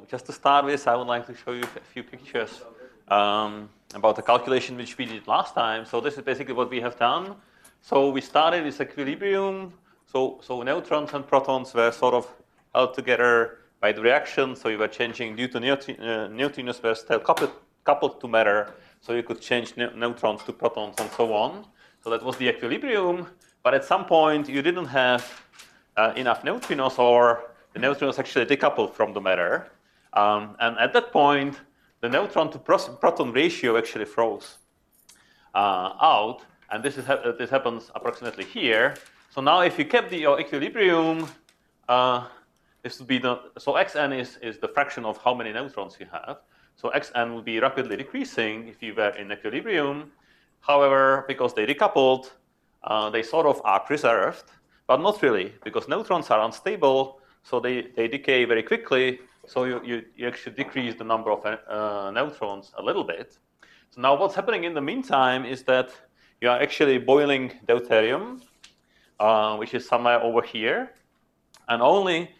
just to start with, I would like to show you a few pictures about the calculation which we did last time. So this is basically what we have done. So we started with equilibrium. So neutrons and protons were sort of held together by the reaction. So you were changing neutrinos were still coupled to matter. So you could change neutrons to protons and so on. So that was the equilibrium. But at some point, you didn't have enough neutrinos, or the neutrinos actually decoupled from the matter. And at that point, the neutron to proton ratio actually froze out. And this happens approximately here. So now if you kept your equilibrium, this would be so xn is the fraction of how many neutrons you have. So xn would be rapidly decreasing if you were in equilibrium. However, because they decoupled, they sort of are preserved, but not really, because neutrons are unstable, so they decay very quickly. So you actually decrease the number of neutrons a little bit. So now what's happening in the meantime is that you are actually boiling deuterium, which is somewhere over here. And only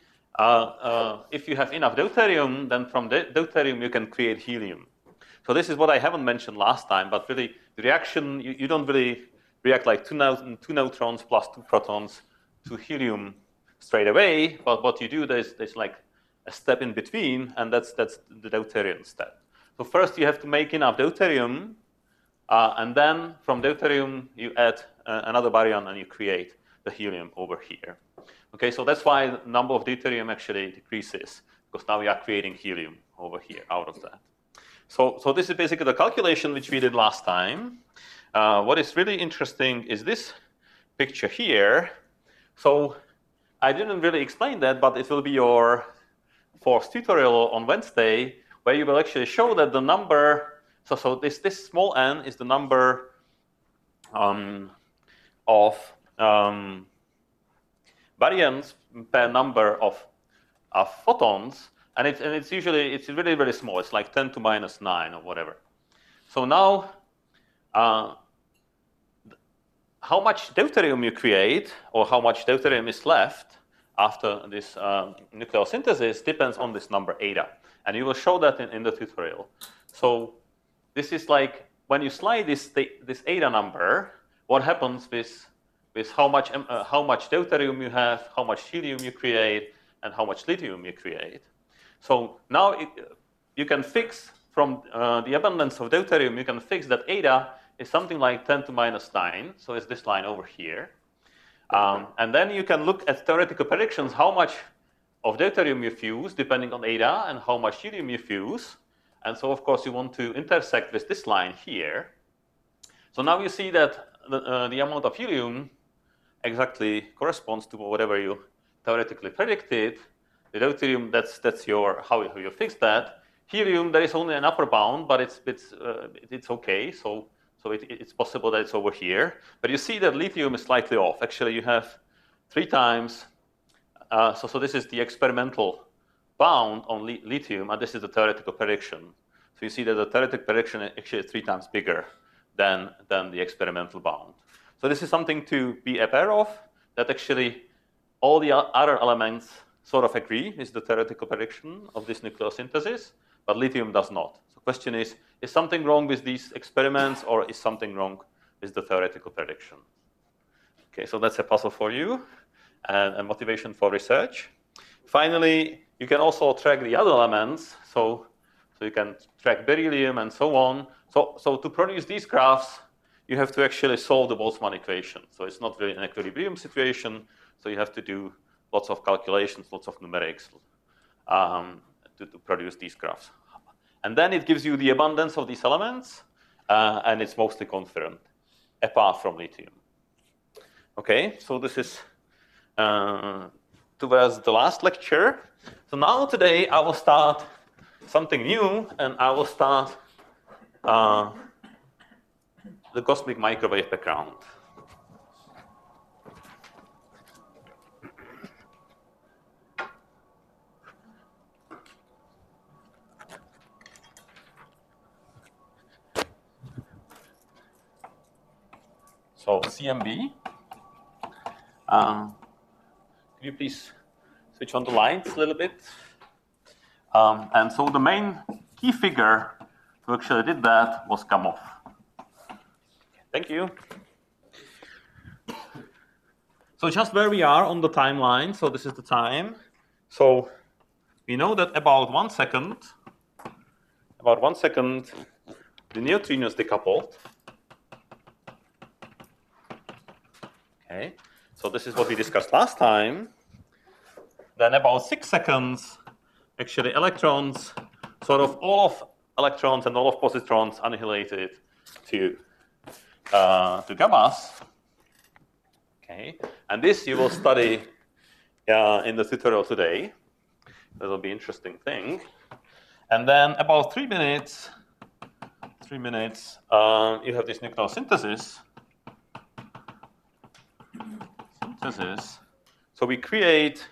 if you have enough deuterium, then from deuterium you can create helium. So this is what I haven't mentioned last time, but really the reaction, you don't really react like two neutrons plus 2 protons to helium straight away. But what you do, there's like a step in between, and that's the deuterium step. So first you have to make enough deuterium, and then from deuterium you add another baryon and you create the helium over here. Okay, so that's why the number of deuterium actually decreases, because now we are creating helium over here out of that. So this is basically the calculation which we did last time. What is really interesting is this picture here. So I didn't really explain that, but it will be your fourth tutorial on Wednesday, where you will actually show that the number, so this small n is the number of baryons per number of photons, and it's really, really small. It's like 10 to minus 9 or whatever. So now, how much deuterium you create, or how much deuterium is left after this nucleosynthesis, depends on this number eta. And you will show that in the tutorial. So this is like, when you slide this eta number, what happens with how much deuterium you have, how much helium you create, and how much lithium you create. So now you can fix from the abundance of deuterium, you can fix that eta is something like 10 to minus 9. So it's this line over here. And then you can look at theoretical predictions, how much of deuterium you fuse, depending on eta, and how much helium you fuse. And so, of course, you want to intersect with this line here. So now you see that the amount of helium exactly corresponds to whatever you theoretically predicted. The deuterium, that's your how you fix that. Helium, there is only an upper bound, but it's okay. So it's possible that it's over here. But you see that lithium is slightly off. Actually, you have 3 times. So this is the experimental bound on lithium, and this is the theoretical prediction. So you see that the theoretical prediction is actually 3 times bigger than the experimental bound. So this is something to be aware of, that actually all the other elements sort of agree with the theoretical prediction of this nucleosynthesis, but lithium does not. So the question is something wrong with these experiments, or is something wrong with the theoretical prediction? Okay, so that's a puzzle for you, and a motivation for research. Finally, you can also track the other elements. So you can track beryllium and so on. So to produce these graphs, you have to actually solve the Boltzmann equation. So it's not really an equilibrium situation. So you have to do lots of calculations, lots of numerics to produce these graphs. And then it gives you the abundance of these elements, and it's mostly coherent, apart from lithium. Okay, so this is towards the last lecture. So now today I will start something new, and I will start the cosmic microwave background. So CMB. Can you please switch on the lights a little bit? And so the main key figure who actually did that was Gamow. Thank you. So just where we are on the timeline, so this is the time. So we know that about 1 second, the neutrino is decoupled. Okay, so this is what we discussed last time. Then about 6 seconds, actually electrons, sort of all of electrons and all of positrons annihilated to gammas. Okay, and this you will study in the tutorial today. That will be an interesting thing. And then about 3 minutes, you have this nucleosynthesis. So we create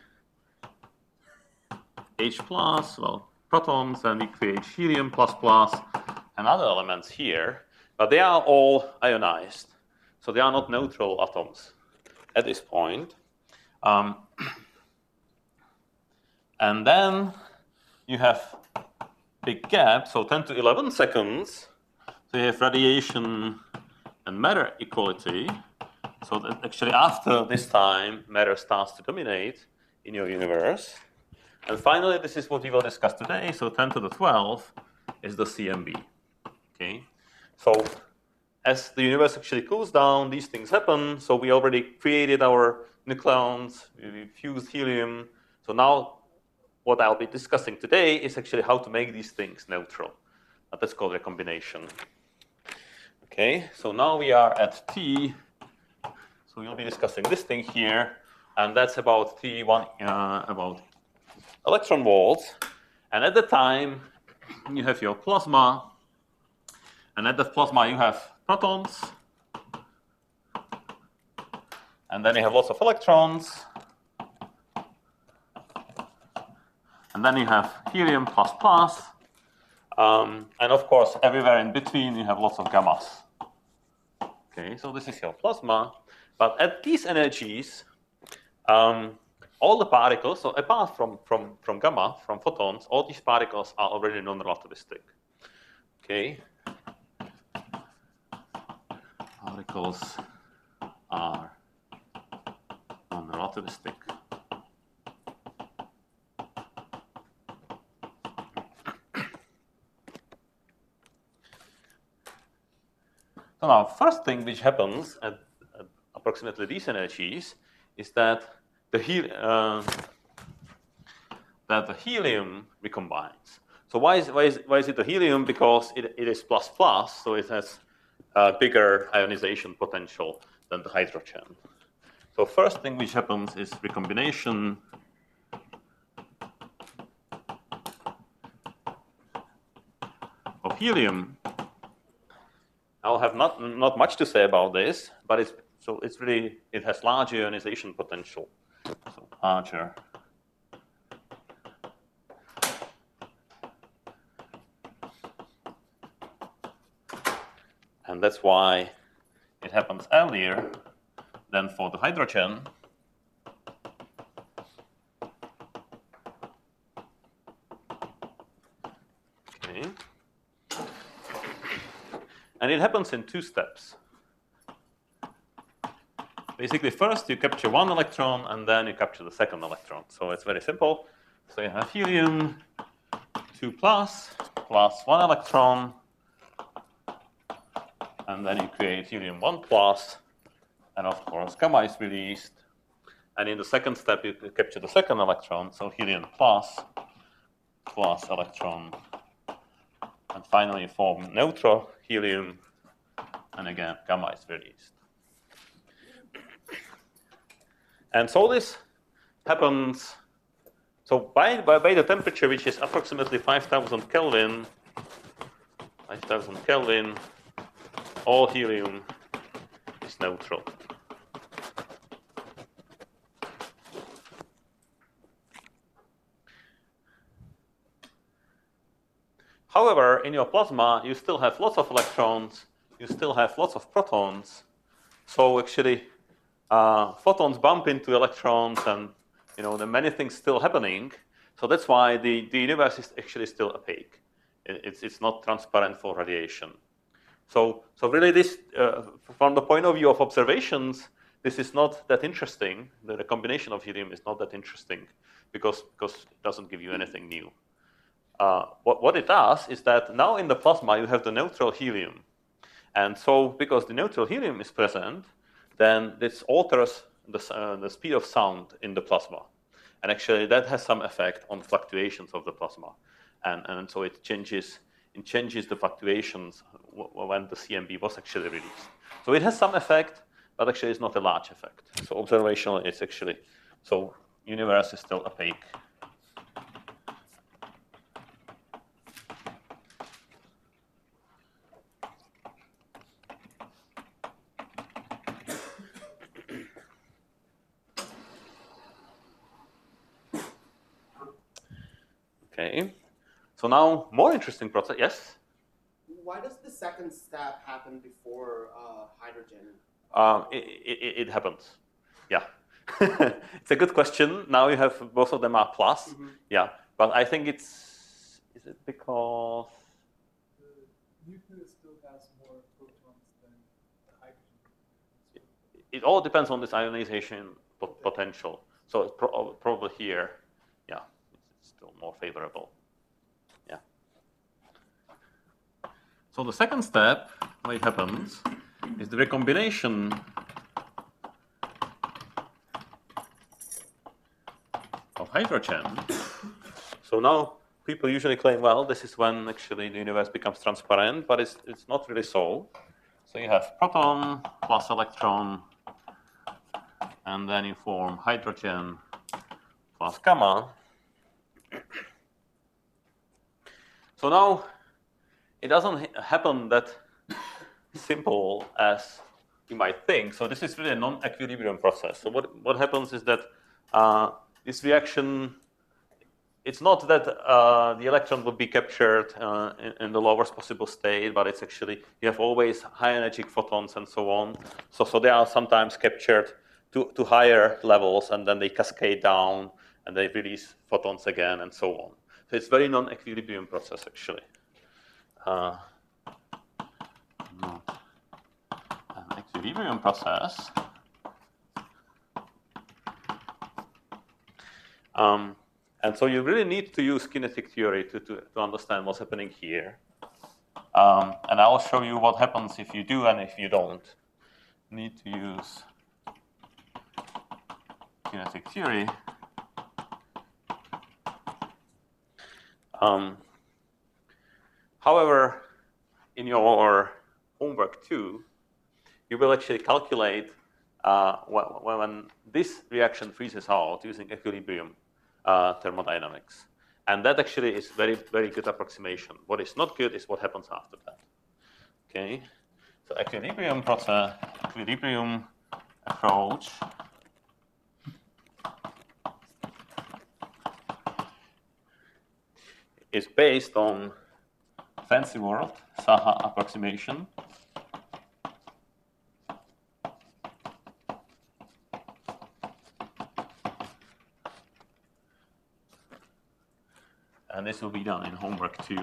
H+, well, protons, and we create helium++ and other elements here, but they are all ionized. So they are not neutral atoms at this point. And then you have big gap, so 10 to 11 seconds. So you have radiation and matter equality. So that actually after this time, matter starts to dominate in your universe. And finally, this is what we will discuss today. So 10 to the 12 is the CMB. Okay. So as the universe actually cools down, these things happen. So we already created our nucleons, we fused helium. So now what I'll be discussing today is actually how to make these things neutral. That's called recombination. Okay, so now we are at T. So we'll be discussing this thing here, and that's about about electron volts. And at the time, you have your plasma, and at the plasma you have protons, and then you have lots of electrons, and then you have helium++, and of course everywhere in between you have lots of gammas. Okay, so this is your plasma, but at these energies, all the particles, so apart from gamma, from photons, all these particles are already non-relativistic. Okay, particles are non-relativistic. So now, first thing which happens at approximately these energies is that the helium recombines. So why is it the helium? Because it is plus plus, so it has a bigger ionization potential than the hydrogen. So first thing which happens is recombination of helium. I'll have not much to say about this, but it has large ionization potential. So larger. And that's why it happens earlier than for the hydrogen. Okay. And it happens in 2 steps. Basically, first you capture 1 electron, and then you capture the second electron. So it's very simple. So you have helium 2 plus 1 electron, and then you create helium 1 plus, and of course gamma is released. And in the second step, you capture the second electron, so helium plus electron, and finally you form neutral helium, and again gamma is released. And so this happens. So by the temperature, which is approximately 5,000 Kelvin, all helium is neutral. However, in your plasma, you still have lots of electrons, you still have lots of protons. So actually, photons bump into electrons, and there are many things still happening. So that's why the universe is actually still opaque. It's not transparent for radiation. So really this, from the point of view of observations, this is not that interesting. The combination of helium is not that interesting because it doesn't give you anything new. What it does is that now in the plasma you have the neutral helium. And so because the neutral helium is present, then this alters the speed of sound in the plasma. And actually that has some effect on fluctuations of the plasma. And so it changes the fluctuations when the CMB was actually released. So it has some effect, but actually it's not a large effect. So observational is actually, so universe is still opaque. Okay. So now more interesting process. Yes? Why does the second step happen before hydrogen? It happens. Yeah. It's a good question. Now you have both of them are plus. Mm-hmm. Yeah. But I think is it because the nucleus still has more protons than the hydrogen? It all depends on this ionization potential. So it's probably here, yeah, it's still more favorable. Yeah. So the second step, what happens, is the recombination of hydrogen. So now people usually claim, well, this is when actually the universe becomes transparent, but it's not really so. So you have proton plus electron, and then you form hydrogen plus gamma. So now it doesn't happen that simple as you might think. So this is really a non-equilibrium process. So what happens is that this reaction, it's not that the electron will be captured in the lowest possible state, but it's actually, you have always high energy photons and so on. So they are sometimes captured to higher levels, and then they cascade down, and they release photons again, and so on. So it's very non-equilibrium process, actually. Not an equilibrium process. And so you really need to use kinetic theory to understand what's happening here. And I'll show you what happens if you do and if you don't. Need to use kinetic theory. However, in your homework too, you will actually calculate when this reaction freezes out using equilibrium thermodynamics. And that actually is very, very good approximation. What is not good is what happens after that. Okay, so equilibrium process, equilibrium approach is based on fancy word, Saha approximation. And this will be done in homework too.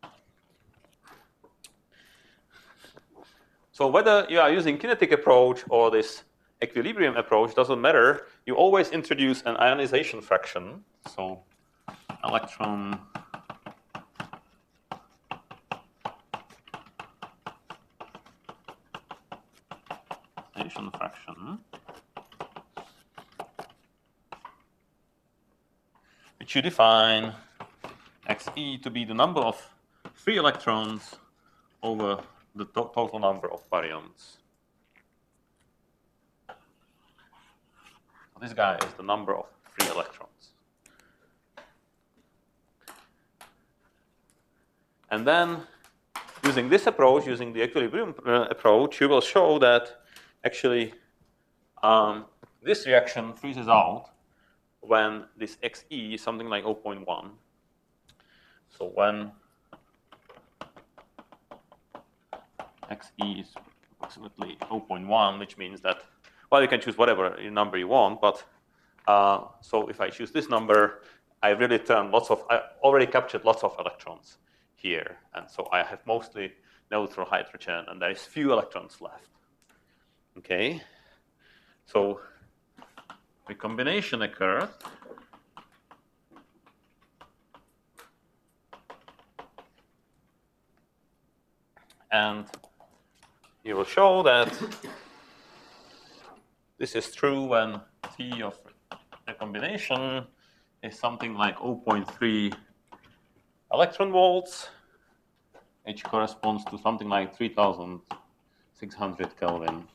So whether you are using kinetic approach or this equilibrium approach, doesn't matter. You always introduce an ionization fraction. So electron fraction, which you define Xe to be the number of free electrons over the total number of baryons. So this guy is the number of free electrons. And then, using this approach, using the equilibrium approach, you will show that actually this reaction freezes out when this Xe is something like 0.1. So when Xe is approximately 0.1, which means that, well, you can choose whatever number you want, but so if I choose this number, I really I already captured lots of electrons here. And so I have mostly neutral hydrogen, and there is few electrons left. Okay, so recombination occurred. And you will show that this is true when T of recombination is something like 0.3 electron volts, which corresponds to something like 3,600 Kelvin.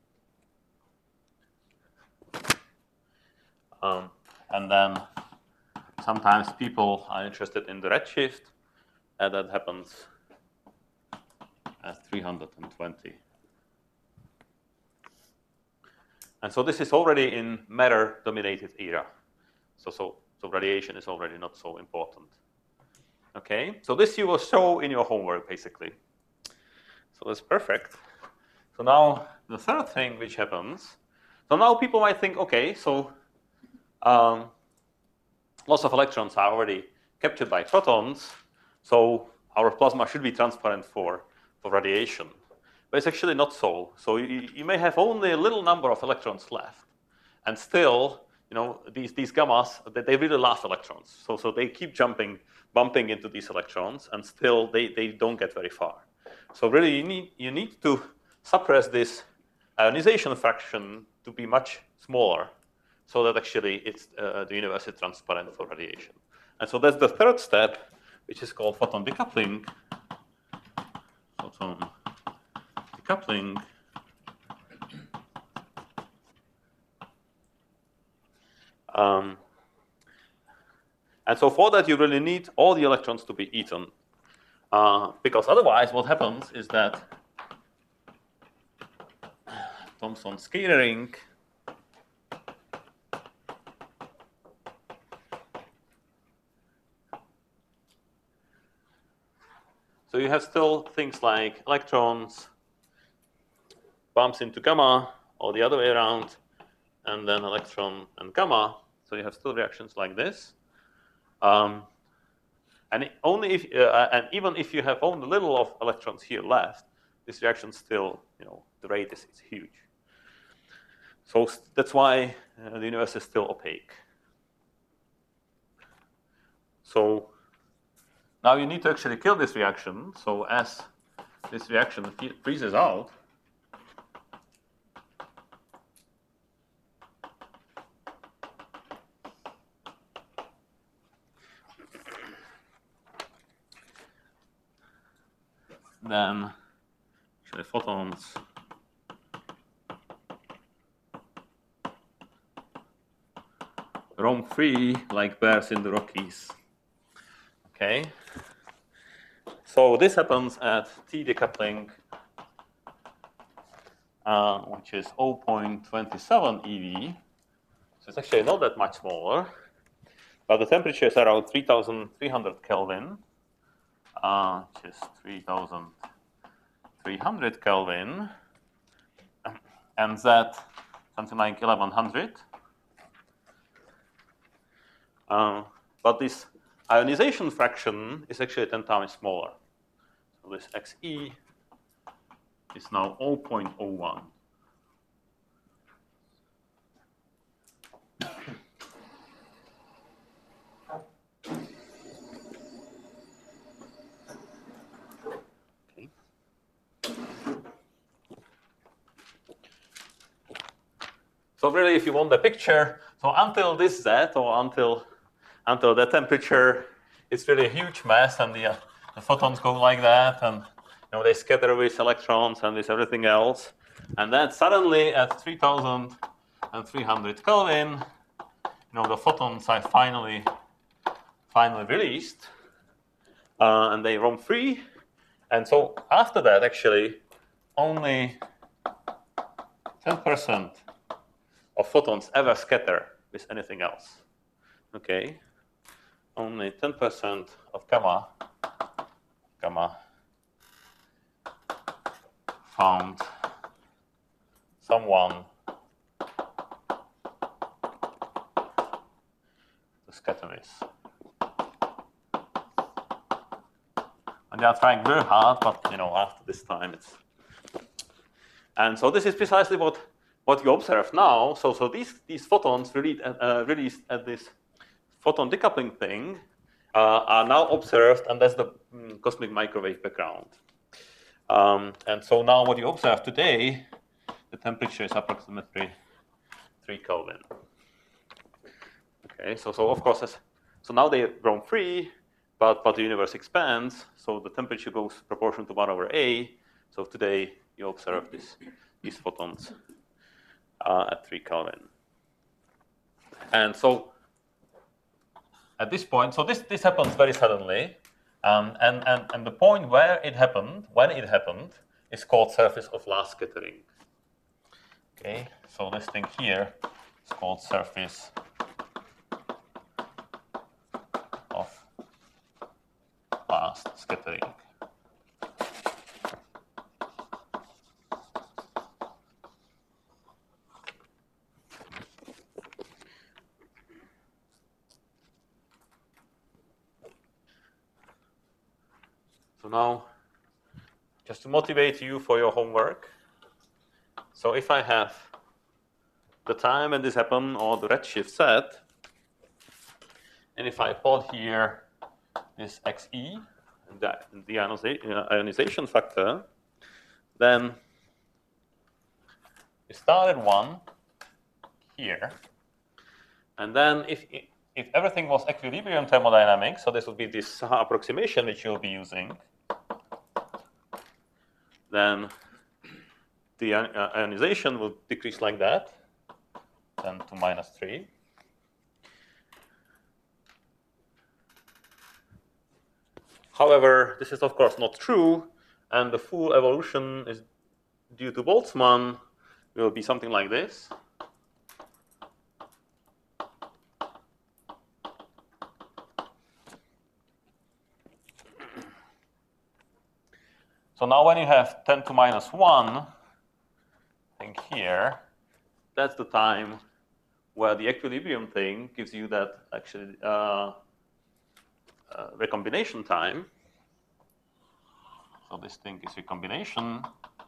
And then sometimes people are interested in the redshift, and that happens at 320. And so this is already in matter-dominated era. So radiation is already not so important. Okay, so this you will show in your homework, basically. So that's perfect. So now the third thing which happens, so now people might think, okay, so lots of electrons are already captured by photons, so our plasma should be transparent for radiation. But it's actually not so. So you may have only a little number of electrons left, and still, these gammas, they really love electrons. So they keep bumping into these electrons, and still they don't get very far. So really, you need to suppress this ionization fraction to be much smaller, so that actually the universe is transparent for radiation. And so that's the third step, which is called photon decoupling. Photon decoupling. And so for that, you really need all the electrons to be eaten. Because otherwise, what happens is that Thomson scattering so you have still things like electrons bumps into gamma, or the other way around, and then electron and gamma. So you have still reactions like this. And only if, and even if you have only a little of electrons here left, this reaction still, the rate is huge. So that's why the universe is still opaque. So now you need to actually kill this reaction. So as this reaction freezes out, then actually photons roam free like bears in the Rockies. Okay. So this happens at T decoupling, which is 0.27 eV. So it's actually not that much smaller, but the temperature is around 3,300 Kelvin, which is 3,300 Kelvin, and Z something like 1,100. But this ionization fraction is actually 10 times smaller. So this Xe is now 0.01. Okay. So really, if you want the picture, so until this Z, or until the temperature, it's really a huge mess, and the photons go like that, and they scatter with electrons and with everything else. And then suddenly at 3,300 Kelvin, the photons are finally released, and they roam free. And so after that, actually, only 10% of photons ever scatter with anything else. Okay, only 10% of gamma found someone to scatter this. And they are trying very hard, but after this time it's. And so this is precisely what you observe now. So these photons released at this photon decoupling thing are now observed, and that's the cosmic microwave background. And so now what you observe today, the temperature is approximately 3 Kelvin. Okay, so of course, so now they've grown free, but the universe expands, so the temperature goes proportional to 1/A. So today you observe these photons at 3 Kelvin. And so at this point, so this happens very suddenly, and the point where it happened, when it happened, is called surface of last scattering. Okay, so this thing here is called surface of last scattering. So now, just to motivate you for your homework, so if I have the time when this happened or the redshift set, and if I plot here this XE, and the ionization factor, then we started one here, and then if everything was equilibrium thermodynamics, so this would be this approximation which you'll be using, then the ionization will decrease like that, 10 to minus 3. However, this is of course not true, and the full evolution is due to Boltzmann will be something like this. So now when you have 10 to minus 1 thing here, that's the time where the equilibrium thing gives you that actually recombination time. So this thing is recombination.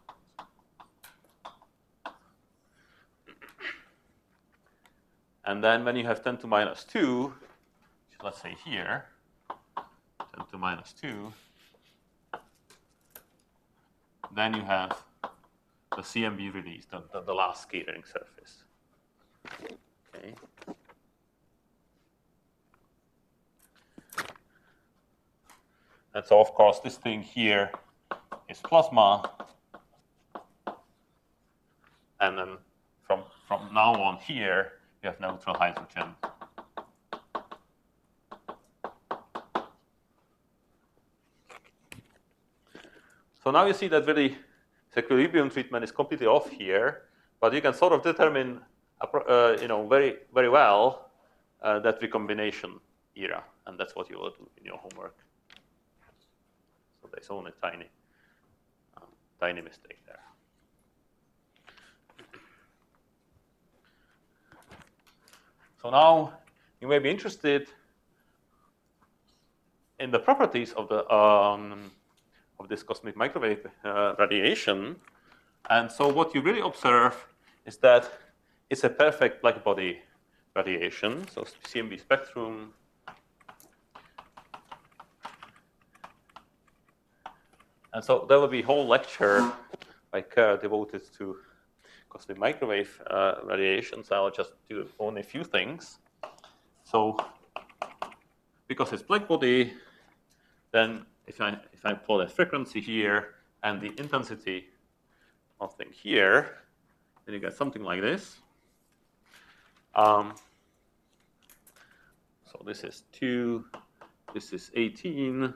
And then when you have 10 to minus 2, let's say here, 10 to minus 2, then you have the CMB release, the last scattering surface. Okay. And so, of course, this thing here is plasma. And then from now on here, you have neutral hydrogen. So now you see that really the equilibrium treatment is completely off here, but you can sort of determine, very, very well that recombination era, and that's what you will do in your homework. So there's only a tiny mistake there. So now you may be interested in the properties of the of this cosmic microwave radiation, and so what you really observe is that it's a perfect blackbody radiation. So CMB spectrum. And so there will be a whole lecture by Kerr devoted to cosmic microwave radiation. So I'll just do only a few things. So because it's blackbody, then if I plot a frequency here and the intensity of thing here, then you get something like this. So this is 2, this is 18,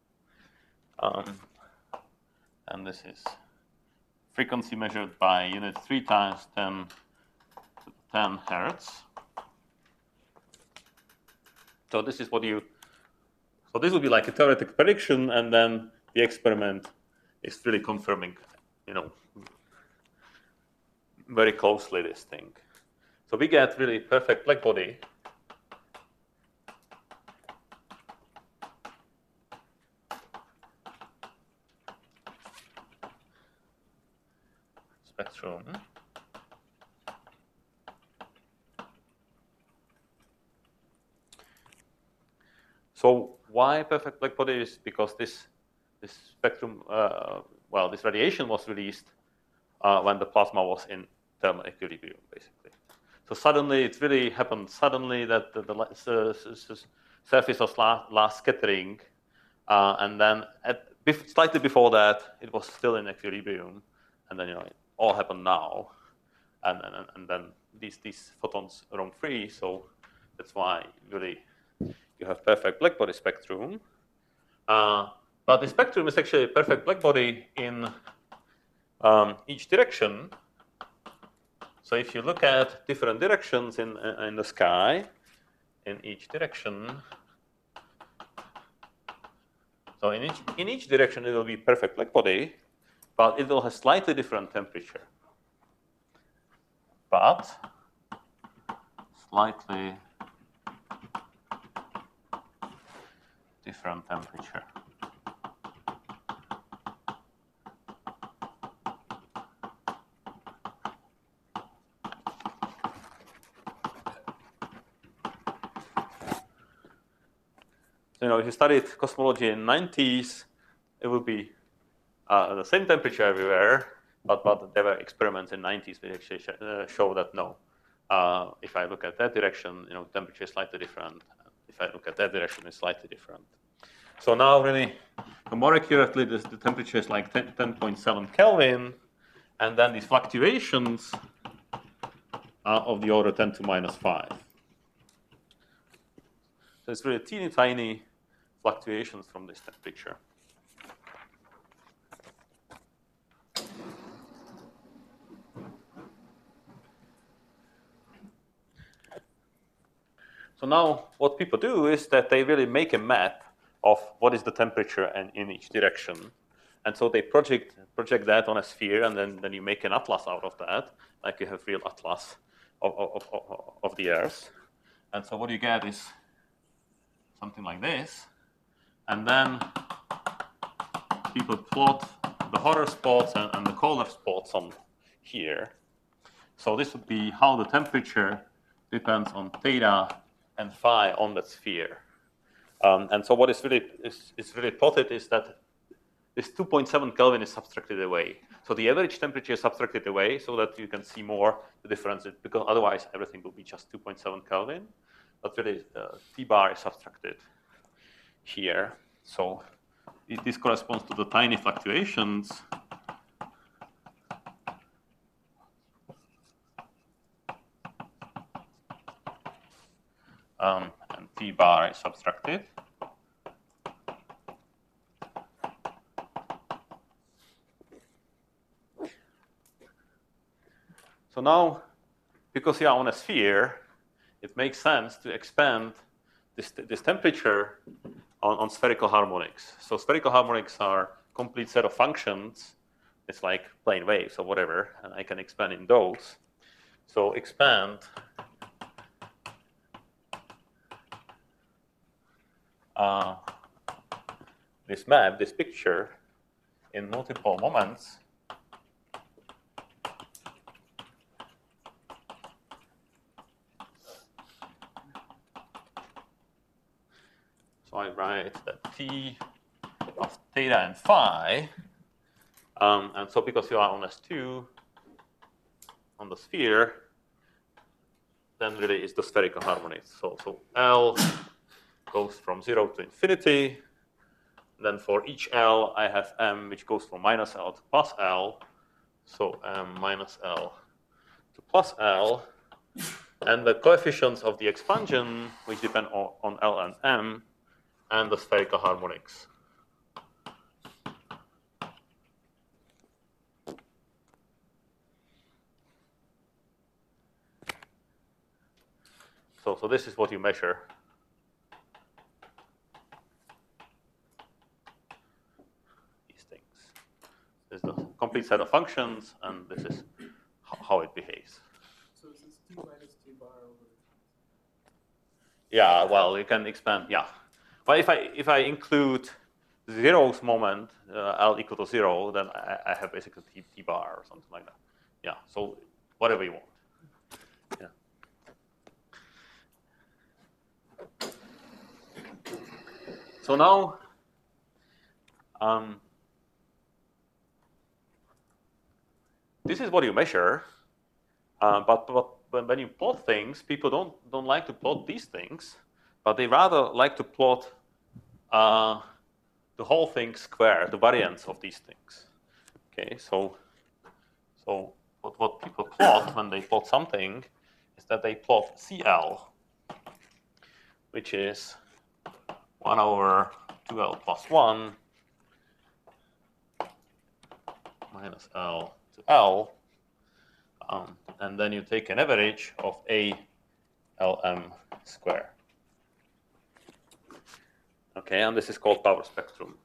and this is frequency measured by unit 3 times 10 to 10 hertz. So this is what you. So this would be like a theoretical prediction, and then the experiment is really confirming, very closely this thing. So we get really perfect blackbody. spectrum. So why perfect blackbody is because this spectrum, well, this radiation was released when the plasma was in thermal equilibrium, basically. So suddenly, it really happened suddenly that the surface was last scattering, and then slightly before that, it was still in equilibrium, and then it all happened now, and then these photons roam free. So that's why really you have perfect blackbody spectrum. But the spectrum is actually a perfect blackbody in each direction. So if you look at different directions in the sky, in each direction, so in each direction it will be perfect blackbody, but it will have slightly different temperature. But slightly different temperature. So, if you studied cosmology in the 90s, it would be the same temperature everywhere, but there were experiments in the 90s which actually show that no. If I look at that direction, temperature is slightly different. If I look at that direction, it's slightly different. So now, really, more accurately, the temperature is like 10.7 Kelvin, and then these fluctuations are of the order 10 to minus 5. So it's really teeny tiny fluctuations from this temperature. So now what people do is that they really make a map of what is the temperature in each direction. And so they project that on a sphere, and then you make an atlas out of that, like you have real atlas of the Earth. And so what you get is something like this. And then people plot the hotter spots and the colder spots on here. So this would be how the temperature depends on theta and phi on that sphere. And so what is really plotted is that this 2.7 Kelvin is subtracted away. So the average temperature is subtracted away so that you can see more the difference, because otherwise everything will be just 2.7 Kelvin. But really, T bar is subtracted here. So this corresponds to the tiny fluctuations. And T bar is subtracted. So now, because you are on a sphere, it makes sense to expand this temperature on spherical harmonics. So spherical harmonics are a complete set of functions. It's like plane waves or whatever, and I can expand in those. So expand this map, this picture, in multiple moments. So I write that T of theta and phi, and so because you are on S2 on the sphere, then really is the spherical harmonics. So L goes from 0 to infinity. Then for each L, I have M, which goes from minus L to plus L. So M minus L to plus L. And the coefficients of the expansion, which depend on L and M, and the spherical harmonics. So this is what you measure. These things. This is the complete set of functions, and this is how it behaves. So this is T minus T bar over. Yeah, well, you can expand, yeah. But if I include zeroth moment, L equal to 0, then I have basically T bar or something like that. Yeah, so whatever you want. Yeah. So now, this is what you measure, but when you plot things, people don't like to plot these things, but they rather like to plot the whole thing square, the variance of these things. Okay, so what people plot when they plot something is that they plot CL, which is 1 over 2L plus 1 minus L to L, and then you take an average of ALM square. Okay, and this is called power spectrum.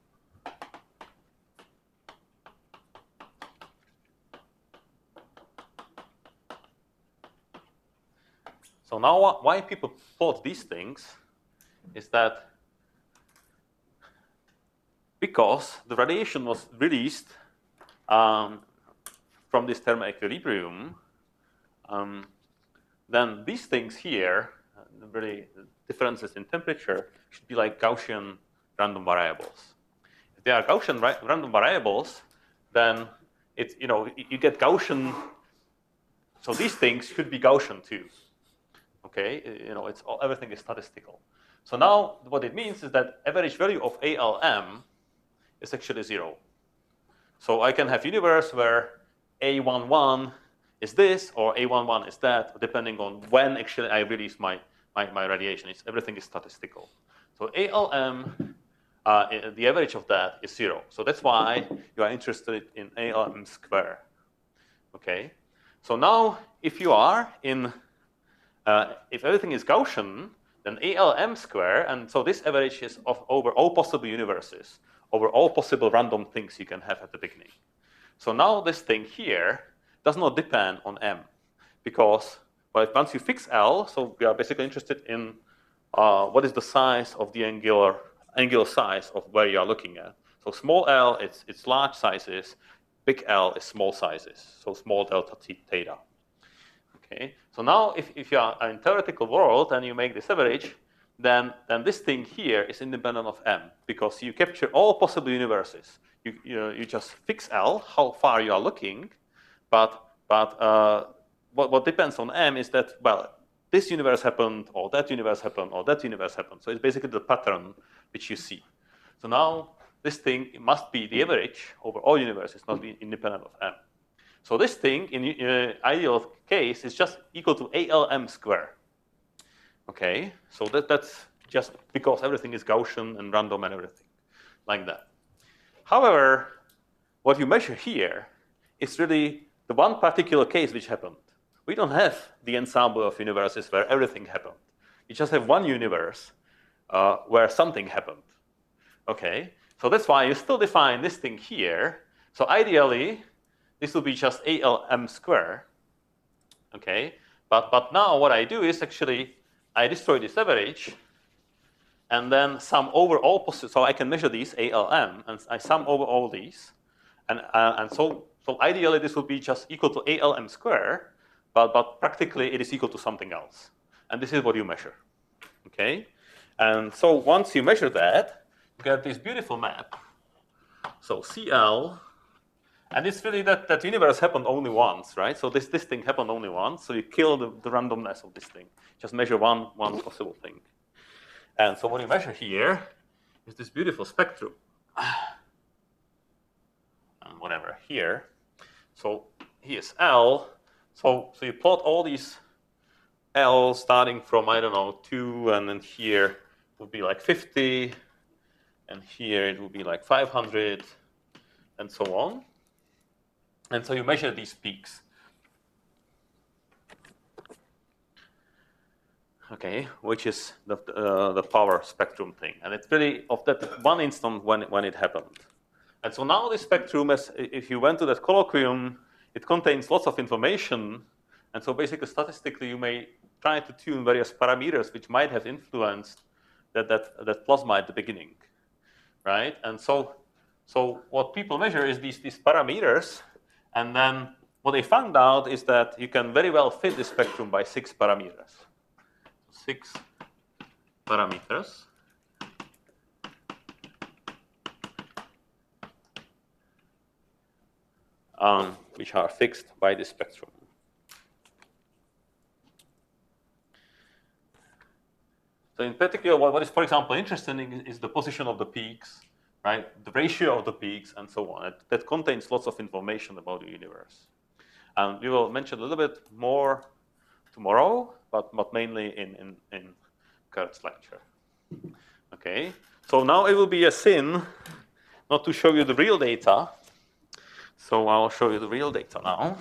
So now why people plot these things is that because the radiation was released from this thermal equilibrium, then these things here, really the differences in temperature, should be like Gaussian random variables. If they are Gaussian random variables, then it's, you get Gaussian. So these things should be Gaussian too. Okay, it's everything is statistical. So now what it means is that average value of ALM is actually 0. So I can have universe where A11 is this or A11 is that, depending on when actually I release my radiation. Everything is statistical. So ALM, the average of that is 0. So that's why you are interested in ALM square. Okay. So now if you are in, if everything is Gaussian, then ALM square, and so this average is over all possible universes, over all possible random things you can have at the beginning. So now this thing here does not depend on M, because once you fix L, so we are basically interested in what is the size of the angular size of where you are looking at. So small L, it's large sizes, big L is small sizes, so small delta theta. Okay, so now if you are in theoretical world and you make this average, then this thing here is independent of M, because you capture all possible universes. You just fix L, how far you are looking, but what depends on M is that, well, this universe happened, or that universe happened, or that universe happened. So it's basically the pattern which you see. So now this thing must be the average over all universes, not be independent of M. So this thing, in ideal case, is just equal to ALM square. Okay, so that's just because everything is Gaussian and random and everything, like that. However, what you measure here is really the one particular case which happened. We don't have the ensemble of universes where everything happened. You just have one universe where something happened. Okay, so that's why you still define this thing here. So ideally, this will be just ALM square. Okay, but now what I do is actually I destroy this average, and then sum over all possible. So I can measure these ALM, and I sum over all these, and so ideally this will be just equal to ALM square, but practically it is equal to something else, and this is what you measure. Okay, and so once you measure that, you get this beautiful map. So CL. And it's really that universe happened only once, right? So this thing happened only once. So you kill the randomness of this thing. Just measure one possible thing. And so what you measure here is this beautiful spectrum. And whatever here. So here's L. So you plot all these L starting from, I don't know, 2, and then here would be like 50, and here it would be like 500, and so on. And so you measure these peaks. Okay, which is the power spectrum thing. And it's really of that one instant when it happened. And so now this spectrum, if you went to that colloquium, it contains lots of information. And so basically, statistically, you may try to tune various parameters which might have influenced that plasma at the beginning, right? And so what people measure is these parameters, and then what they found out is that you can very well fit the spectrum by 6 parameters. 6 parameters. Which are fixed by the spectrum. So in particular, what is, for example, interesting is the position of the peaks, right? The ratio of the peaks, and so on. That contains lots of information about the universe. And we will mention a little bit more tomorrow, but mainly in Kurt's lecture. Okay. So now it will be a sin not to show you the real data. So I'll show you the real data now.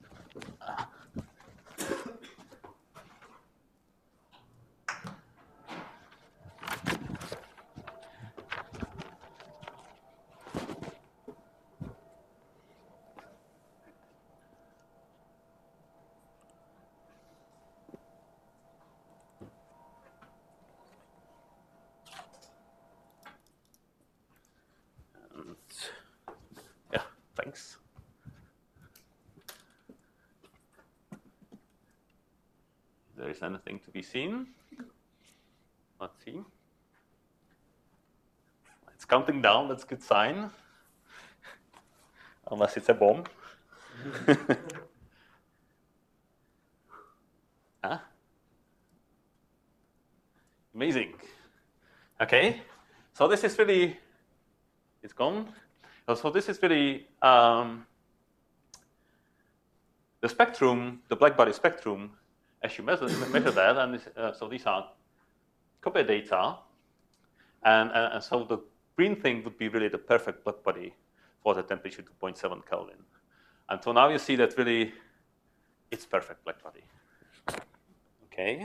And yeah, thanks. There is anything to be seen. Let's see. It's counting down, that's a good sign. Unless it's a bomb. Huh? Amazing. Okay, so this is really, it's gone. So this is really the spectrum, the blackbody spectrum, as you measure that, and this, so these are copy data, and so the green thing would be really the perfect blackbody for the temperature 2.7 Kelvin. And so now you see that really it's perfect blackbody. Okay.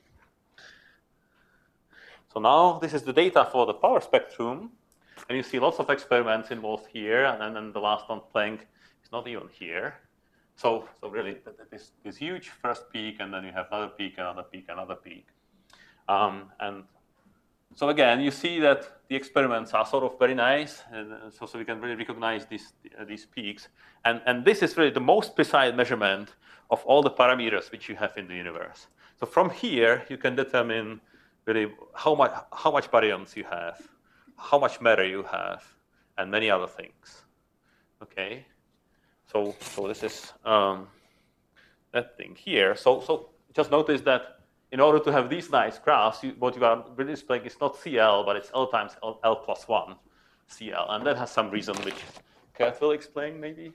So now this is the data for the power spectrum, and you see lots of experiments involved here, and then the last one, Planck, is not even here. So really, this huge first peak, and then you have another peak, another peak, another peak. And so again, you see that the experiments are sort of very nice, and so we can really recognize these peaks. And this is really the most precise measurement of all the parameters which you have in the universe. So from here, you can determine really how much baryons you have, how much matter you have, and many other things. Okay. So this is that thing here. So just notice that in order to have these nice graphs, what you are really displaying is not CL, but it's L times L plus 1 CL. And that has some reason which Kurt will explain, maybe.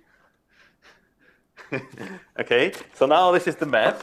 Okay, so now this is the map.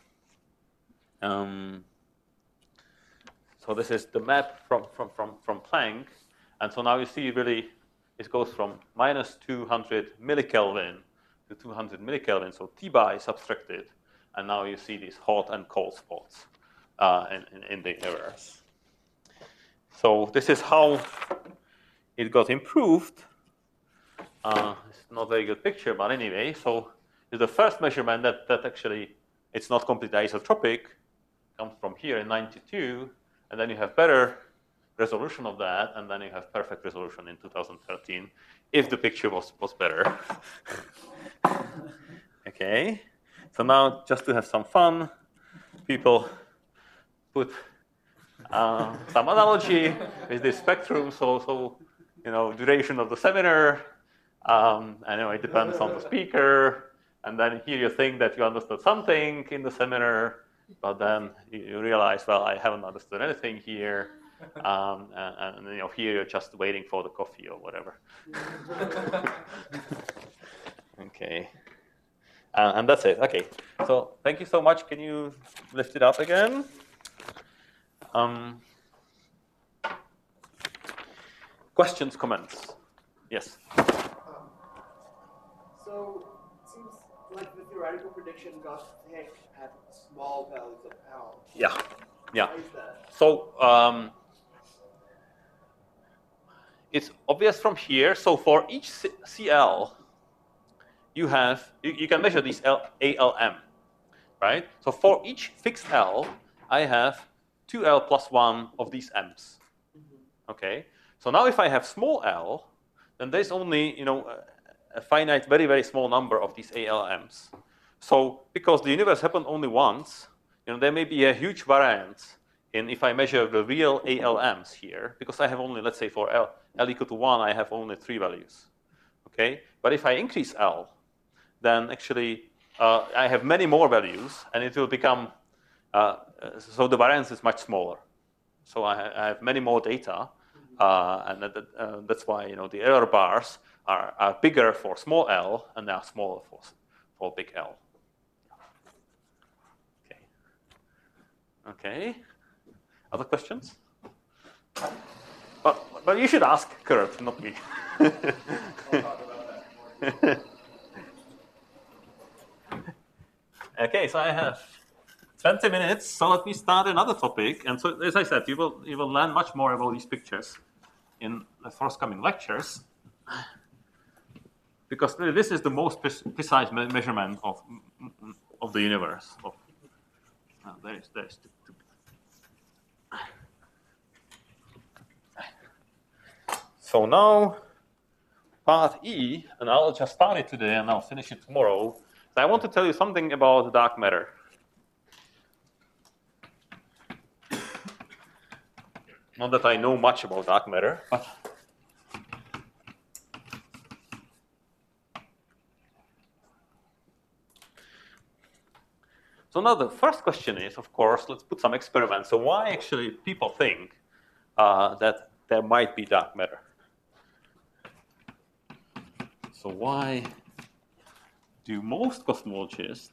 So this is the map from Planck. And so now you see really it goes from minus 200 millikelvin to 200 millikelvin. So T-bar is subtracted. And now you see these hot and cold spots in the universe. So this is how it got improved. It's not a very good picture, but anyway. So the first measurement that actually it's not completely isotropic comes from here in 92, and then you have better resolution of that, and then you have perfect resolution in 2013, if the picture was better. Okay. So now, just to have some fun, people put some analogy with this spectrum. So duration of the seminar. It depends on the speaker. And then here you think that you understood something in the seminar, but then you realize, well, I haven't understood anything here. And here you're just waiting for the coffee or whatever. Okay. And that's it. Okay. So thank you so much. Can you lift it up again? Questions, comments? Yes. So it seems like the theoretical prediction got hit at small values of L. Yeah. Why is that? So it's obvious from here. So for each CL, you can measure these ALM, right? So for each fixed L, I have 2L plus 1 of these M's. Okay. So now if I have small L, then there's only a finite, very, very small number of these ALMs. So because the universe happened only once, there may be a huge variance in if I measure the real ALMs here, because I have only, let's say for L equal to 1, I have only 3 values. Okay? But if I increase L, then actually I have many more values, and it will become, so the variance is much smaller. So I have many more data, and that's why the error bars are bigger for small l, and they are smaller for big L. Okay. Okay. Other questions? But you should ask Kurt, not me. Okay, so I have 20 minutes, so let me start another topic. And so, as I said, you will learn much more about these pictures in the forthcoming lectures, because this is the most precise measurement of the universe. There's So now, part E, and I'll just start it today and I'll finish it tomorrow. So I want to tell you something about dark matter. Not that I know much about dark matter, but so now the first question is, of course, let's put some experiments. So why actually people think that there might be dark matter? So why do most cosmologists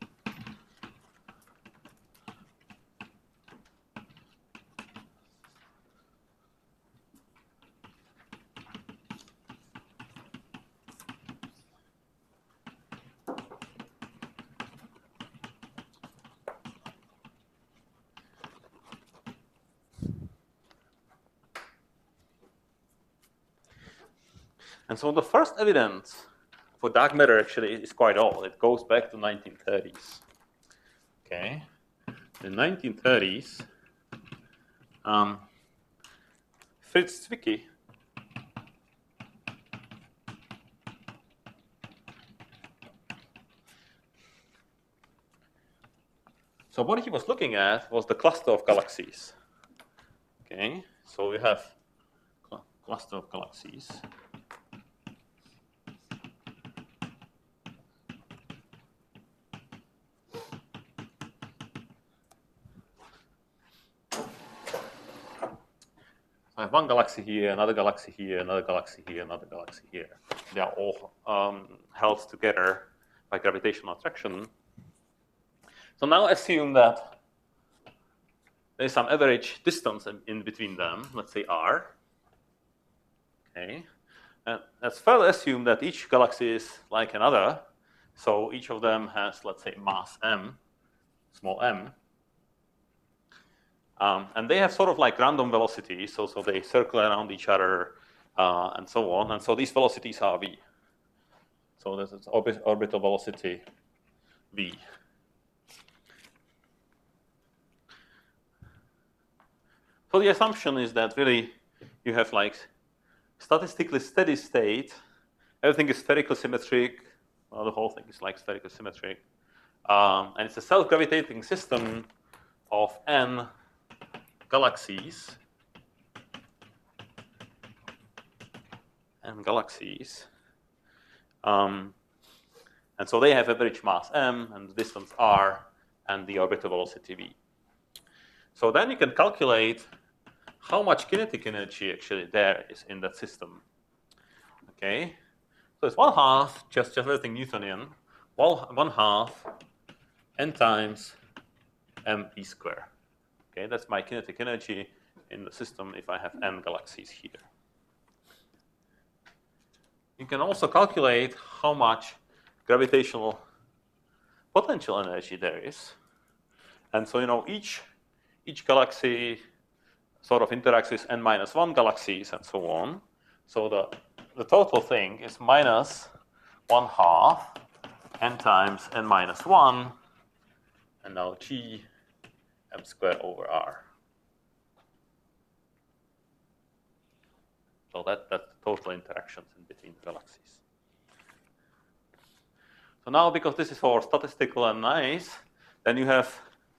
And so the first evidence for dark matter actually is quite old. It goes back to 1930s. Okay, in 1930s, Fritz Zwicky so what he was looking at was the cluster of galaxies. Okay, so we have cluster of galaxies. I have one galaxy here, another galaxy here, another galaxy here, another galaxy here. They are all held together by gravitational attraction. So now assume that there's some average distance in between them, let's say r. Okay, and let's further assume that each galaxy is like another. So each of them has, let's say, mass m, small m. And they have sort of like random velocities, so they circle around each other and so on. And so these velocities are v. So this is orbital velocity v. So the assumption is that really you have like statistically steady state. Everything is spherically symmetric. Well, the whole thing is like spherically symmetric. And it's a self-gravitating system of n galaxies. And so they have average mass m and the distance r and the orbital velocity v. So then you can calculate how much kinetic energy actually there is in that system. Okay, so it's 1/2, just everything Newtonian, 1/2 n times mv squared. Okay, that's my kinetic energy in the system if I have n galaxies here. You can also calculate how much gravitational potential energy there is. And so, each galaxy sort of interacts with n-1 galaxies and so on. So the total thing is minus 1/2 n times n-1, and now g m squared over r. So that's the total interactions in between the galaxies. So now, because this is for statistical and nice, then you have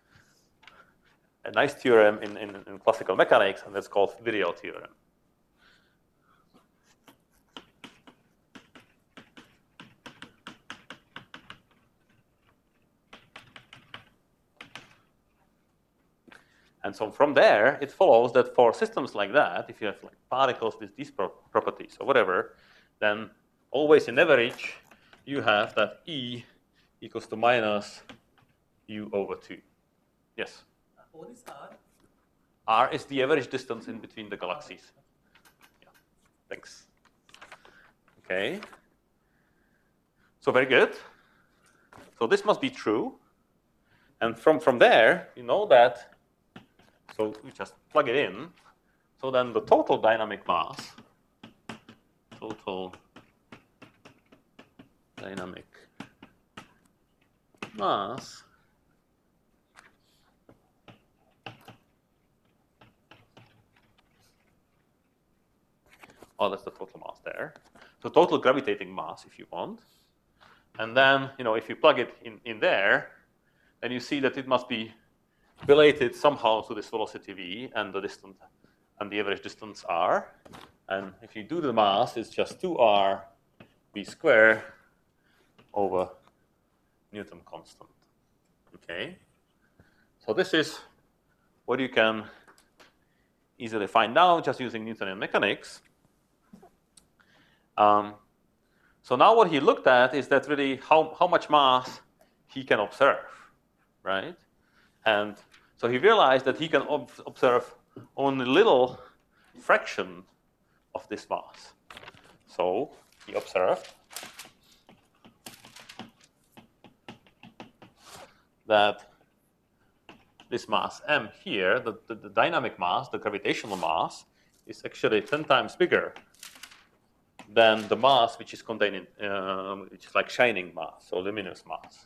a nice theorem in classical mechanics, and that's called Virial theorem. And so from there, it follows that for systems like that, if you have like particles with these properties or whatever, then always in average, you have that E equals to minus U over 2. Yes? What is R? R is the average distance in between the galaxies. Yeah. Thanks. Okay. So very good. So this must be true. And from there, you know that, so we just plug it in. So then the total dynamic mass, oh, that's the total mass there. So total gravitating mass, if you want. And then, if you plug it in there, then you see that it must be related somehow to this velocity v and the distance and the average distance r. And if you do the mass, it's just 2r v squared over Newton constant. Okay. So this is what you can easily find out just using Newtonian mechanics. So now what he looked at is that really how much mass he can observe, right? And so he realized that he can observe only a little fraction of this mass. So he observed that this mass m here, the dynamic mass, the gravitational mass, is actually 10 times bigger than the mass which is contained in, which is like shining mass, so luminous mass.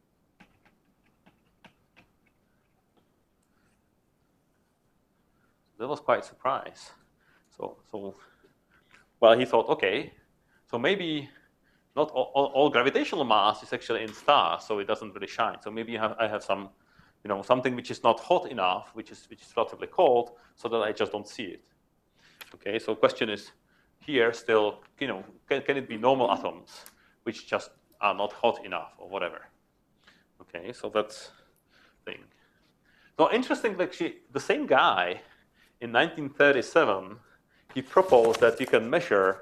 That was quite a surprise. So well, he thought, okay, so maybe not all gravitational mass is actually in stars, so it doesn't really shine. So maybe I have some, something which is not hot enough, which is relatively cold, so that I just don't see it. Okay, so the question is here still, can it be normal atoms which just are not hot enough or whatever? Okay, so that's the thing. So interestingly, actually, the same guy in 1937, he proposed that you can measure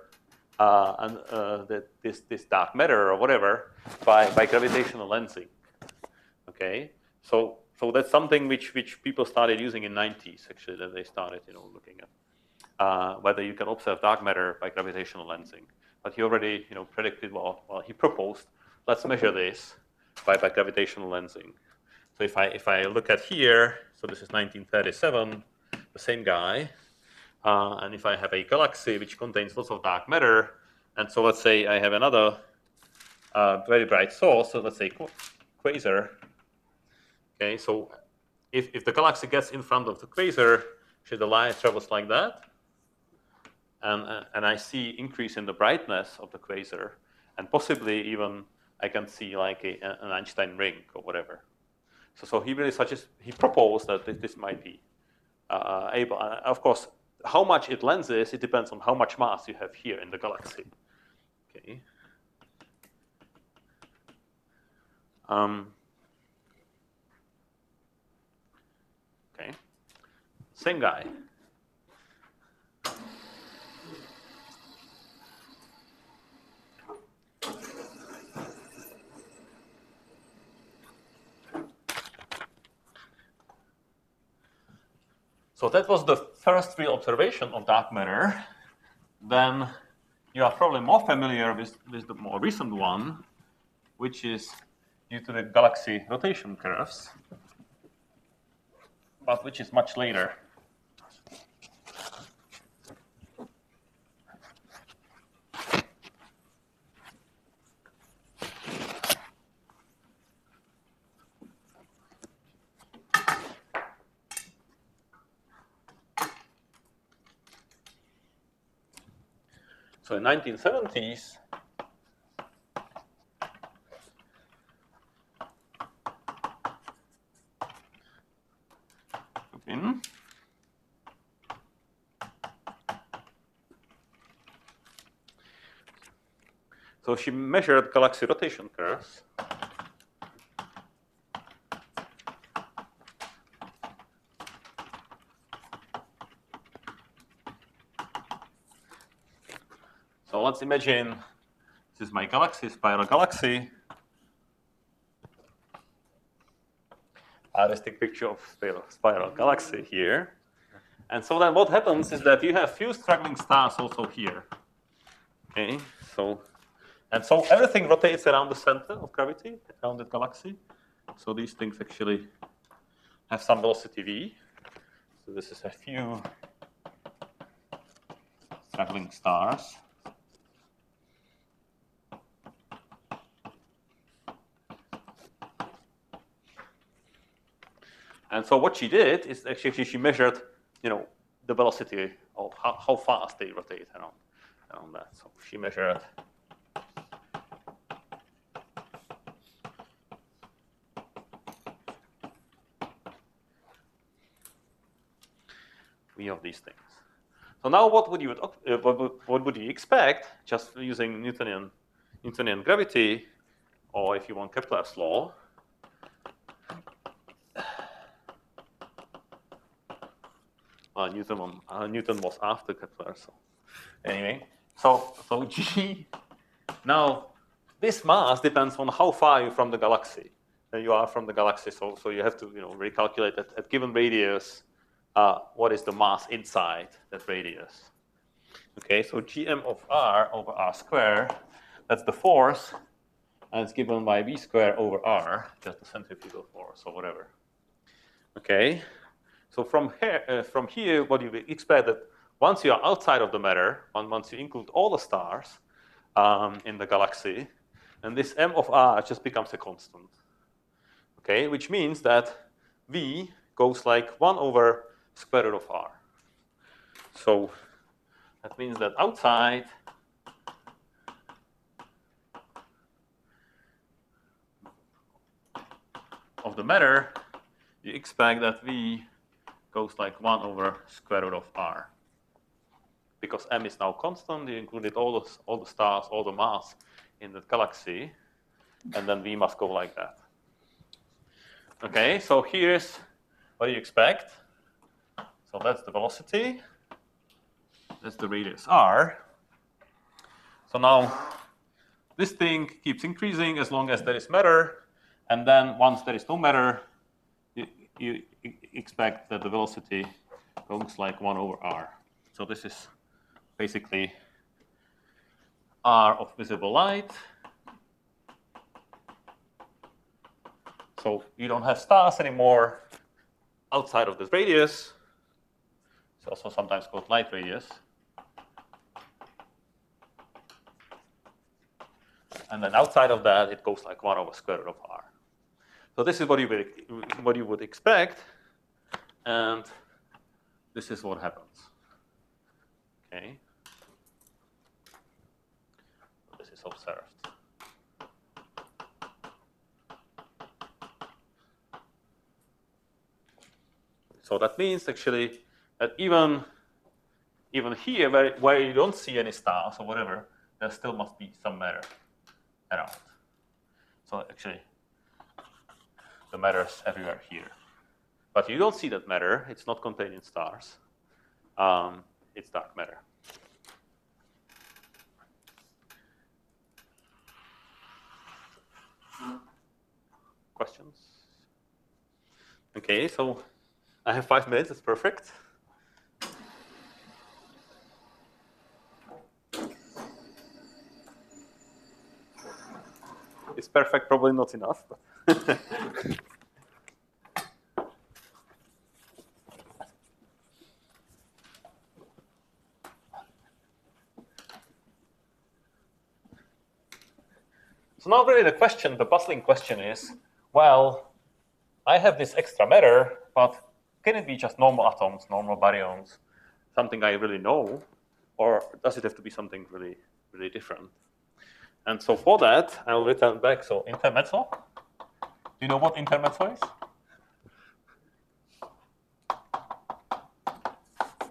this dark matter or whatever by gravitational lensing. Okay, so that's something which people started using in 90s actually, that they started looking at whether you can observe dark matter by gravitational lensing. But he already predicted, well he proposed, let's measure this by gravitational lensing. So if I look at here, so this is 1937, the same guy, and if I have a galaxy which contains lots of dark matter, and so let's say I have another very bright source, so let's say quasar. Okay, so if the galaxy gets in front of the quasar, the light travels like that, and I see increase in the brightness of the quasar, and possibly even I can see like an Einstein ring or whatever. So he really he proposed that this might be able. Of course, how much it lenses, it depends on how much mass you have here in the galaxy. Okay. Okay. Same guy. So that was the first real observation of dark matter. Then you are probably more familiar with the more recent one, which is due to the galaxy rotation curves, but which is much later. So in 1970s, So she measured galaxy rotation curves. So let's imagine this is my galaxy, spiral galaxy. Artistic picture of spiral galaxy here. And so then what happens is that you have few struggling stars also here. Okay, so everything rotates around the center of gravity, around the galaxy. So these things actually have some velocity v. So this is a few struggling stars. And so what she did is actually she measured, the velocity of how fast they rotate around that. So she measured v of these things. So now what would you expect just using Newtonian gravity, or if you want Kepler's law? Newton was after Kepler, so anyway. So G, now this mass depends on how far you're from the galaxy. You are from the galaxy, so you have to recalculate that at given radius, what is the mass inside that radius. Okay, so Gm of r over r squared, that's the force, and it's given by v squared over r, just the centrifugal force or whatever. Okay. So from here, what you expect that once you are outside of the matter, once you include all the stars in the galaxy, and this m of r just becomes a constant. Okay, which means that v goes like 1 over square root of r. So that means that outside of the matter, you expect that v goes like 1 over square root of r. Because m is now constant, you included all the stars, all the mass in the galaxy, and then v must go like that. Okay, so here's what you expect. So that's the velocity. That's the radius r. So now this thing keeps increasing as long as there is matter, and then once there is no matter, you expect that the velocity goes like 1 over r. So this is basically r of visible light. So you don't have stars anymore outside of this radius. It's also sometimes called light radius. And then outside of that, it goes like 1 over square root of r. So this is what you would expect, and this is what happens. Okay. This is observed. So that means actually that even here, where you don't see any stars or whatever, there still must be some matter around. So actually, the matter is everywhere here. But you don't see that matter. It's not contained in stars. It's dark matter. Questions? Okay, so I have 5 minutes. It's perfect. It's perfect, probably not enough. But so now really the puzzling question is, well, I have this extra matter, but can it be just normal atoms, normal baryons, something I really know, or does it have to be something really, really different? And so for that, I'll return back. So intermezzo. Do you know what intermezzo is?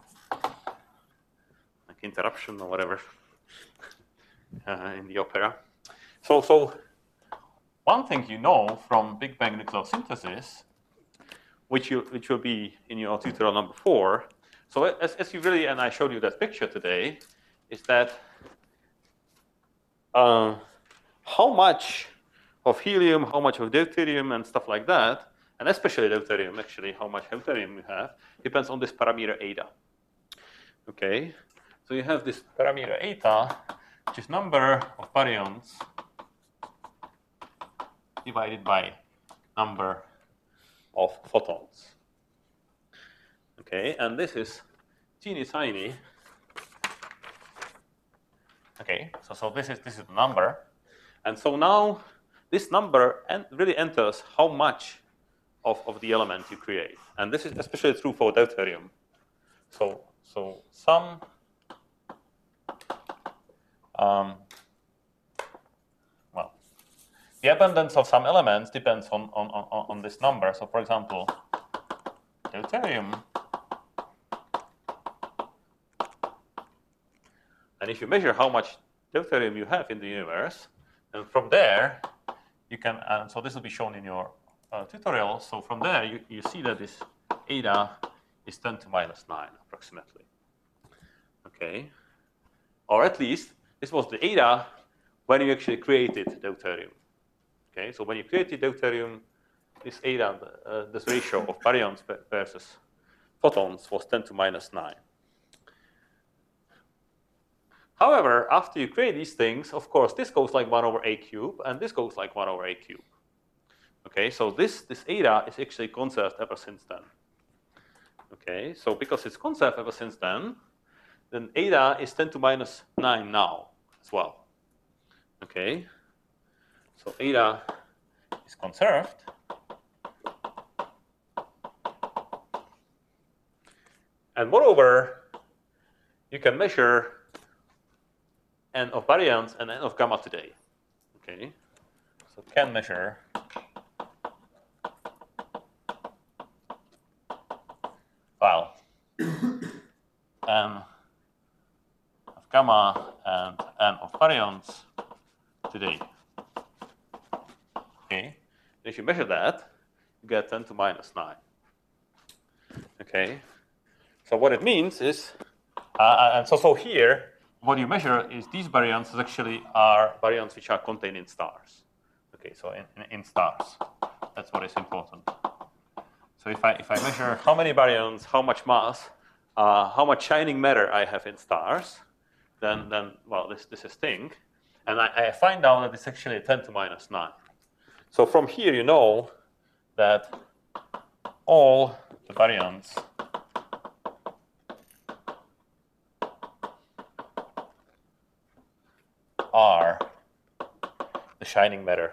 Like interruption or whatever in the opera. So one thing you know from Big Bang nucleosynthesis, which will be in your tutorial number 4. So as you really, and I showed you that picture today, is that how much of helium, how much of deuterium, and stuff like that, and especially deuterium, actually, how much deuterium you have, depends on this parameter eta. Okay, so you have this parameter eta, which is number of baryons divided by number of photons. Okay, and this is teeny tiny. Okay, so this is the number, and so now this number really enters how much of the element you create, and this is especially true for deuterium. So some well, the abundance of some elements depends on this number. So for example, deuterium, and if you measure how much deuterium you have in the universe, and from there you can, and so this will be shown in your tutorial. So from there you see that this eta is 10 to minus 9 approximately. Okay, or at least this was the eta when you actually created deuterium. Okay, so when you created deuterium, this eta, this ratio of baryons versus photons was 10 to minus 9. However, after you create these things, of course, this goes like 1 over a cubed, and this goes like 1 over a cubed. Okay, so this eta is actually conserved ever since then. Okay, so because it's conserved ever since then eta is 10 to minus 9 now as well. Okay, so eta is conserved. And moreover, you can measure n of baryons and n of gamma today. Okay, so can measure n of gamma and n of baryons today. Okay, if you measure that, you get 10 to minus 9. Okay, so what it means is, and so here, what you measure is these baryons actually are baryons which are contained in stars. Okay, so in stars, that's what is important. So if I measure how many baryons, how much mass, how much shining matter I have in stars, then well, this is thing, and I find out that it's actually 10 to minus 9. So from here you know that all the baryons are the shining matter.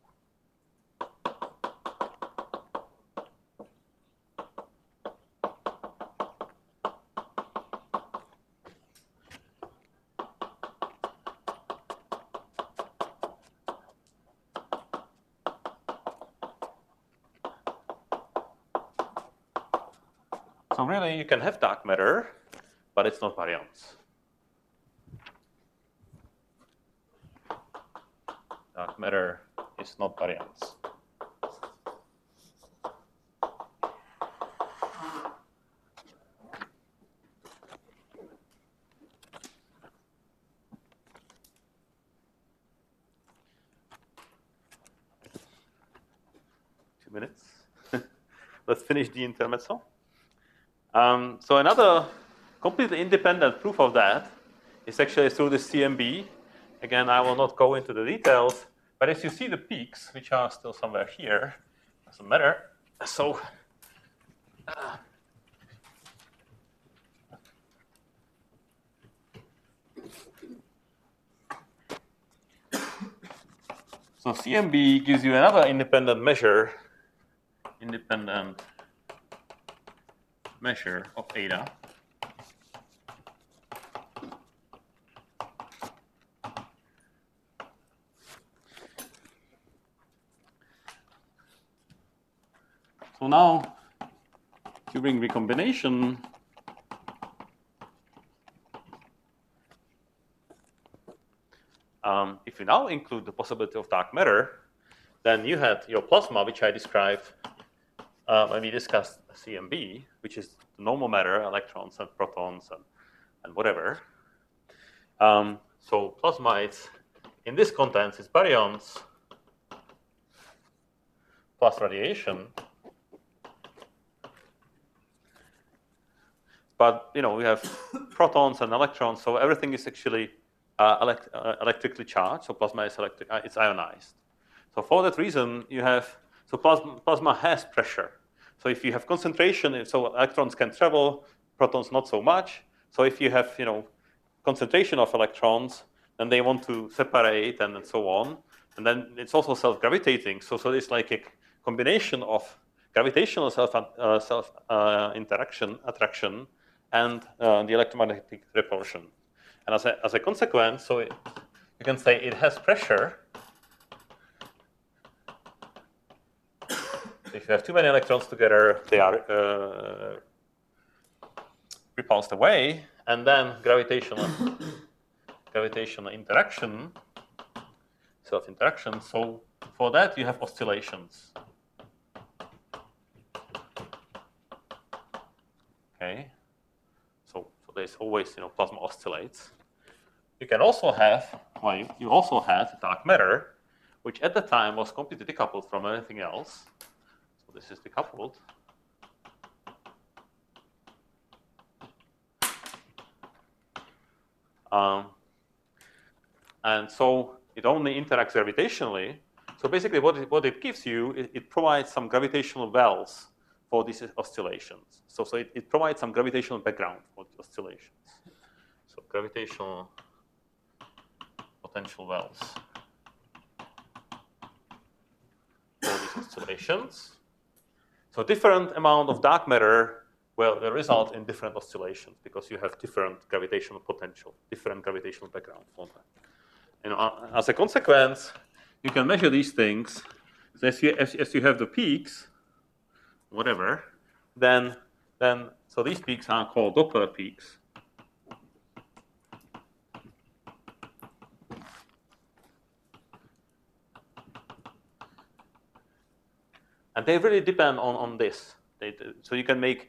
So really you can have dark matter, but it's not baryons. Dark matter is not baryons. Minutes. Let's finish the intermezzo. So another completely independent proof of that is actually through the CMB. Again, I will not go into the details, but as you see the peaks, which are still somewhere here, doesn't matter. So CMB gives you another independent measure of eta. So now, during recombination, If you now include the possibility of dark matter, then you had your plasma, which I described when we discussed CMB, which is the normal matter, electrons and protons and whatever. So plasma is, in this context, is baryons plus radiation. But we have protons and electrons, so everything is actually electrically charged. So plasma is it's ionized. So for that reason, plasma has pressure. So if you have concentration, so electrons can travel, protons not so much. So if you have concentration of electrons, then they want to separate and so on. And then it's also self-gravitating. So it's like a combination of gravitational attraction, and the electromagnetic repulsion. And as a consequence, so you can say it has pressure. If you have too many electrons together, they are repulsed away, and then gravitational interaction, self-interaction. So for that, you have oscillations. Okay. So there's always plasma oscillates. You can also have, you also had dark matter, which at the time was completely decoupled from anything else. So this is decoupled. And so it only interacts gravitationally. So basically what it gives you, it provides some gravitational wells for these oscillations. So it provides some gravitational background for the oscillations. So gravitational potential wells for these oscillations. So different amount of dark matter will result in different oscillations because you have different gravitational potential, different gravitational background for that. As a consequence, you can measure these things. So as you have the peaks, whatever, then so these peaks are called Doppler peaks. And they really depend on this. So you can make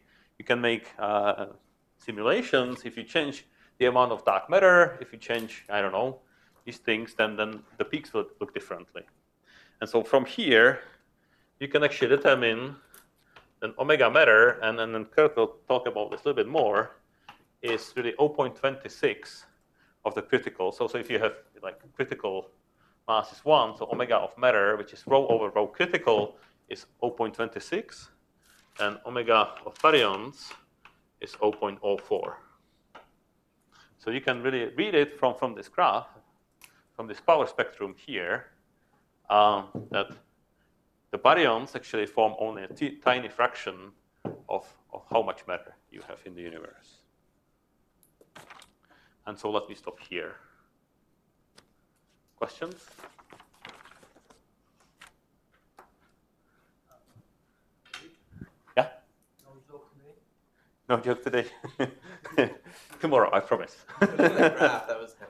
simulations. If you change the amount of dark matter, if you change, I don't know, these things, then the peaks will look differently. And so from here, you can actually determine an omega matter, and then Kurt will talk about this a little bit more, is really 0.26 of the critical. So if you have like critical mass is 1, so omega of matter, which is rho over rho critical, is 0.26, and omega of baryons is 0.04. So you can really read it from this graph, from this power spectrum here, that the baryons actually form only a tiny fraction of how much matter you have in the universe. And so let me stop here. Questions? Yeah? No joke today? No joke today. Tomorrow, I promise. That graph, that was